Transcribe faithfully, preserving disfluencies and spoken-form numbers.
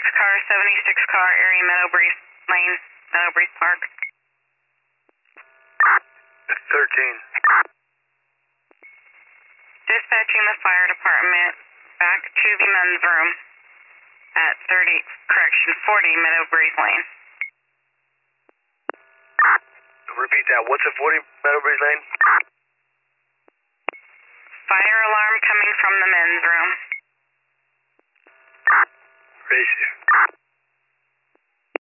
car, seventy-six car, area Meadow Breeze Lane, Meadow Breeze Park. thirteen. Dispatching the fire department back to the men's room at thirty, correction, forty Meadow Breeze Lane. Repeat that. What's at forty Meadow Breeze Lane? Fire alarm coming from the men's room. Raise you.